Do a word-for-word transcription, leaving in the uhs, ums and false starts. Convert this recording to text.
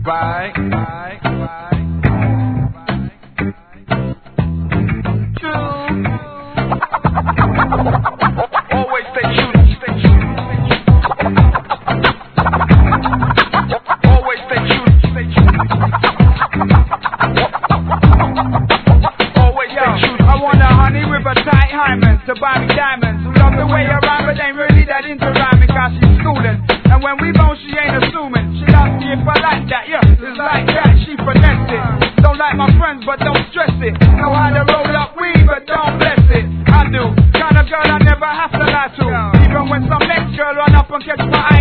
Right, right, right. True. Always stay true, stay true. Always stay true, stay true. Always stay true. I want a honey with a tight hymen to buy me diamonds. Who love the way I rhyme, but ain't really that into rhyming, cause she's schooling. And when we bone, she ain't assuming. She loves me if I like that, yeah, it's like that, she finesse it. Don't like my friends, but don't stress it. Know how to roll up weed, but don't bless it. I do, kind of girl I never have to lie to. Even when some next girl run up and catch my eye,